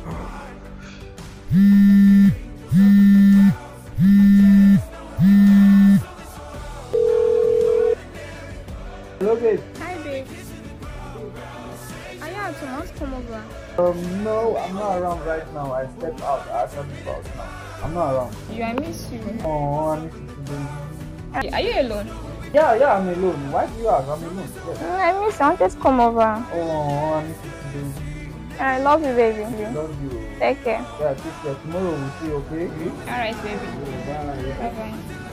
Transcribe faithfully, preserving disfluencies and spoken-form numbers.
Hello, babe. Hi, babe. Are you out? Want to come over? Um, no, I'm not around right now. I stepped out. I actually out now. I'm not around. You, I miss you. Oh, I miss you today. Are you alone? Yeah, yeah, I'm alone. Why do you ask? I'm alone. Yes. Mm, I miss you. I wanted to come over. Oh, I miss you today. I love you, baby. Love you. Take care. Yeah, take care. Tomorrow we'll see, okay? Alright, baby. Bye. Bye bye.